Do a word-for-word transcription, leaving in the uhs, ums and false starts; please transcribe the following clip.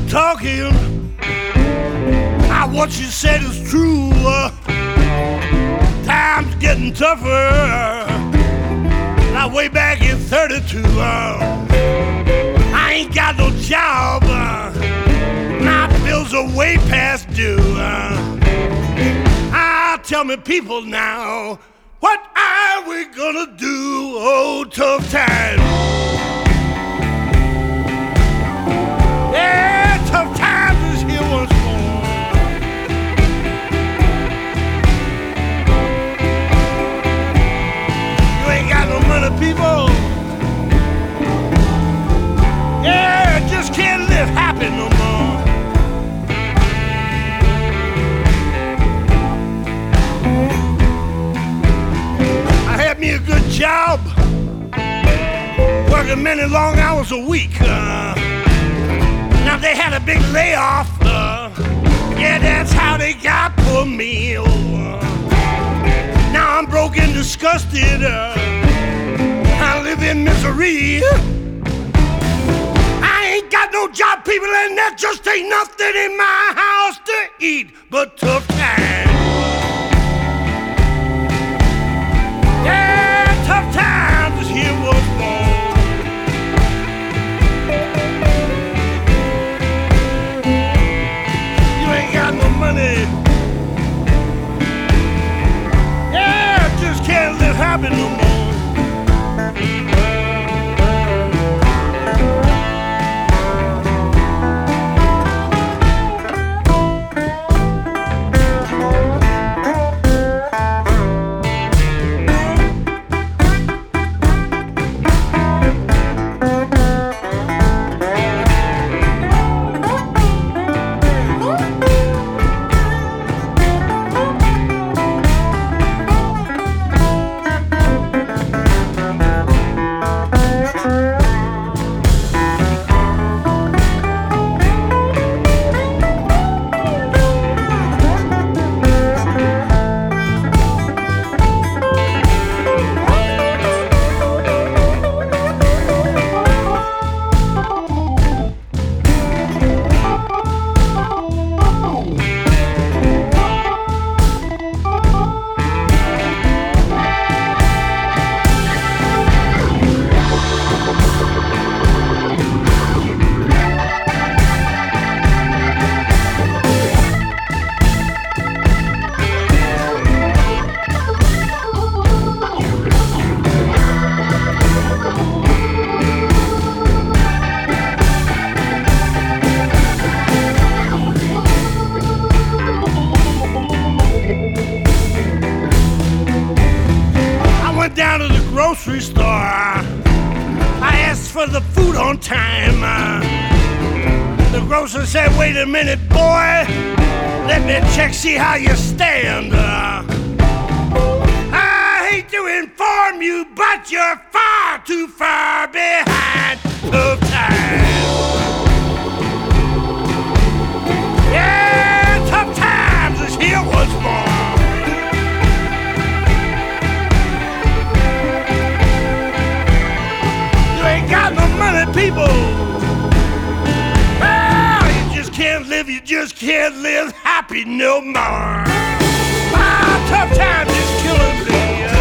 talking. Ah, what you said is true. Uh, time's getting tougher. Now, way back in thirty-two, uh, I ain't got no job. Uh, my bills are way past due. Uh, ah, tell me, people now, what are we gonna do? Oh, tough times. Yeah, tough times is here once more. You ain't got no money, people. Yeah, just can't live happy no more. I had me a good job, working many long hours a week. Uh, Now they had a big layoff, uh, yeah, that's how they got poor me. Oh, uh, now I'm broke and disgusted, uh, I live in misery. I ain't got no job, people, and there just ain't nothing in my house to eat but tough times. Yeah, tough times is here once more. Money. Yeah, just can't live happy no more. Down to the grocery store, I asked for the food on time. Uh, the grocer said, wait a minute, boy, let me check, see how you stand. Uh, I hate to inform you, but you're far too far behind. Tough times. Yeah, tough times is here once more. Got no money, people. Oh, you just can't live, you just can't live happy no more. Ah, tough times is killing me.